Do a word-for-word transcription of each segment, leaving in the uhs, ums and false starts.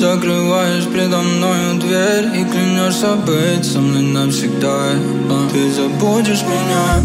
закрываешь предо мною дверь и клянешься быть со мной навсегда. Ты забудешь меня.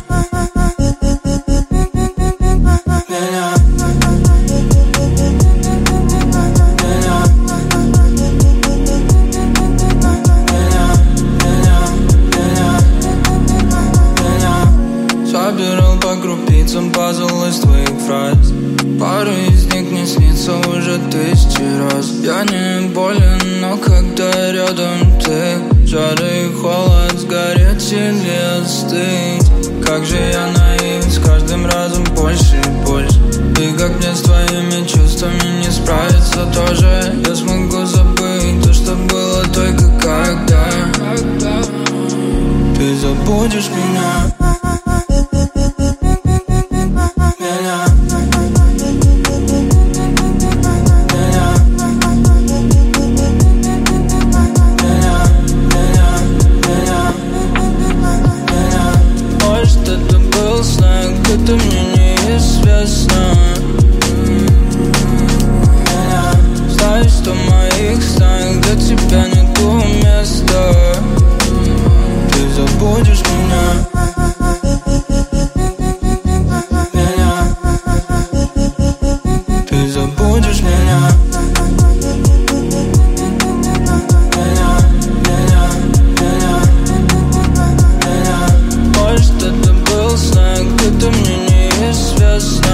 Собирал по крупицам пазл из твоих фраз. Пару из них не снится уже тысячи раз. Я не болен, но когда рядом ты, жары и холод сгореть или остыть. Как же я наивен, с каждым разом больше и больше. И как мне с твоими чувствами не справиться тоже. Я смогу забыть то, что было только когда. Ты забудешь меня. Это мне неизвестно. Знаю, что в моих снах для тебя нету места. Ты забудешь меня. Меня. Ты забудешь меня. Меня, меня, меня, меня. Может, это был снег, это мне неизвестно.